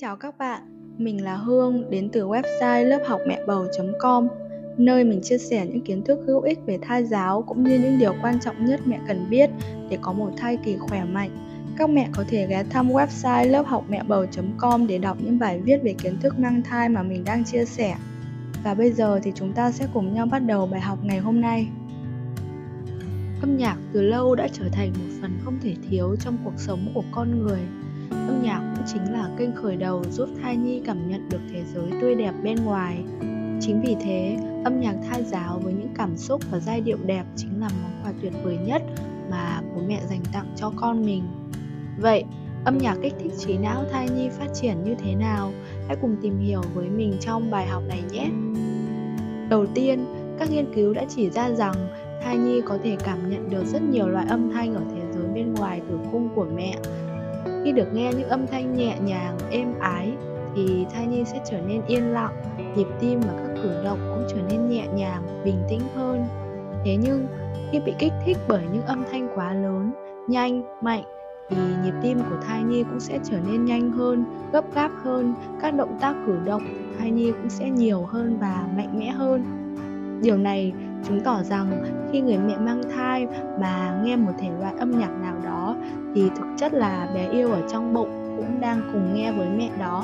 chào các bạn, mình là Hương đến từ website lớphocmẹbầu.com, nơi mình chia sẻ những kiến thức hữu ích về thai giáo cũng như những điều quan trọng nhất mẹ cần biết để có một thai kỳ khỏe mạnh. Các mẹ có thể ghé thăm website lớphocmẹbầu.com để đọc những bài viết về kiến thức mang thai mà mình đang chia sẻ. Và bây giờ thì chúng ta sẽ cùng nhau bắt đầu bài học ngày hôm nay. Âm nhạc từ lâu đã trở thành một phần không thể thiếu trong cuộc sống của con người. Âm nhạc cũng chính là kênh khởi đầu giúp thai nhi cảm nhận được thế giới tươi đẹp bên ngoài. Chính vì thế, âm nhạc thai giáo với những cảm xúc và giai điệu đẹp chính là món quà tuyệt vời nhất mà bố mẹ dành tặng cho con mình. Vậy, âm nhạc kích thích trí não thai nhi phát triển như thế nào? Hãy cùng tìm hiểu với mình trong bài học này nhé! Đầu tiên, các nghiên cứu đã chỉ ra rằng thai nhi có thể cảm nhận được rất nhiều loại âm thanh ở thế giới bên ngoài tử cung của mẹ. Khi được nghe những âm thanh nhẹ nhàng, êm ái thì thai nhi sẽ trở nên yên lặng, nhịp tim và các cử động cũng trở nên nhẹ nhàng, bình tĩnh hơn. Thế nhưng, khi bị kích thích bởi những âm thanh quá lớn, nhanh, mạnh thì nhịp tim của thai nhi cũng sẽ trở nên nhanh hơn, gấp gáp hơn, các động tác cử động của thai nhi cũng sẽ nhiều hơn và mạnh mẽ hơn. Điều này chứng tỏ rằng khi người mẹ mang thai mà nghe một thể loại âm nhạc nào đó thì thực chất là bé yêu ở trong bụng cũng đang cùng nghe với mẹ đó.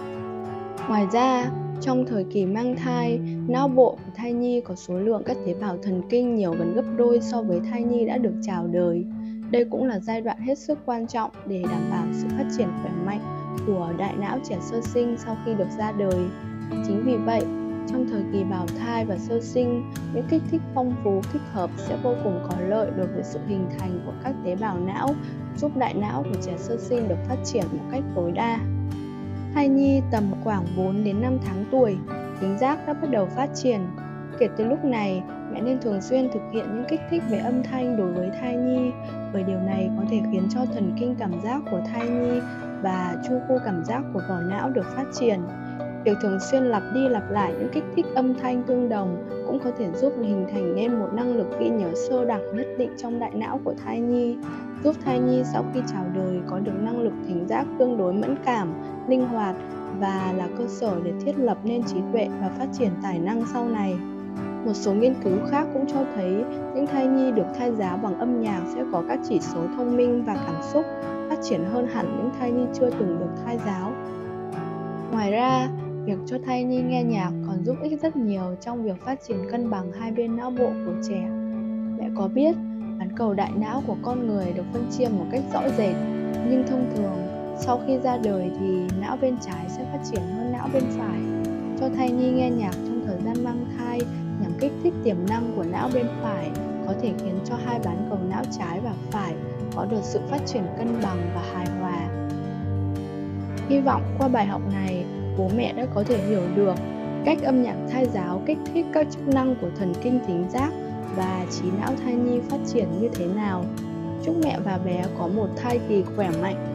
Ngoài ra, trong thời kỳ mang thai, não bộ của thai nhi có số lượng các tế bào thần kinh nhiều gần gấp đôi so với thai nhi đã được chào đời. Đây cũng là giai đoạn hết sức quan trọng để đảm bảo sự phát triển khỏe mạnh của đại não trẻ sơ sinh sau khi được ra đời. Chính vì vậy, trong thời kỳ bào thai và sơ sinh, những kích thích phong phú thích hợp sẽ vô cùng có lợi đối với sự hình thành của các tế bào não, giúp đại não của trẻ sơ sinh được phát triển một cách tối đa. Thai nhi tầm khoảng 4 đến 5 tháng tuổi, thính giác đã bắt đầu phát triển. Kể từ lúc này, mẹ nên thường xuyên thực hiện những kích thích về âm thanh đối với thai nhi, bởi điều này có thể khiến cho thần kinh cảm giác của thai nhi và chu khu cảm giác của vỏ não được phát triển. Việc thường xuyên lặp đi lặp lại những kích thích âm thanh tương đồng cũng có thể giúp hình thành nên một năng lực ghi nhớ sơ đẳng nhất định trong đại não của thai nhi, giúp thai nhi sau khi chào đời có được năng lực thính giác tương đối mẫn cảm, linh hoạt và là cơ sở để thiết lập nên trí tuệ và phát triển tài năng sau này. Một số nghiên cứu khác cũng cho thấy những thai nhi được thai giáo bằng âm nhạc sẽ có các chỉ số thông minh và cảm xúc phát triển hơn hẳn những thai nhi chưa từng được thai giáo. Ngoài ra, việc cho thai nhi nghe nhạc còn giúp ích rất nhiều trong việc phát triển cân bằng hai bên não bộ của trẻ. Mẹ có biết, bán cầu đại não của con người được phân chia một cách rõ rệt, nhưng thông thường, sau khi ra đời thì não bên trái sẽ phát triển hơn não bên phải. Cho thai nhi nghe nhạc trong thời gian mang thai nhằm kích thích tiềm năng của não bên phải có thể khiến cho hai bán cầu não trái và phải có được sự phát triển cân bằng và hài hòa. Hy vọng qua bài học này, bố mẹ đã có thể hiểu được cách âm nhạc thai giáo kích thích các chức năng của thần kinh thính giác và trí não thai nhi phát triển như thế nào. Chúc mẹ và bé có một thai kỳ khỏe mạnh.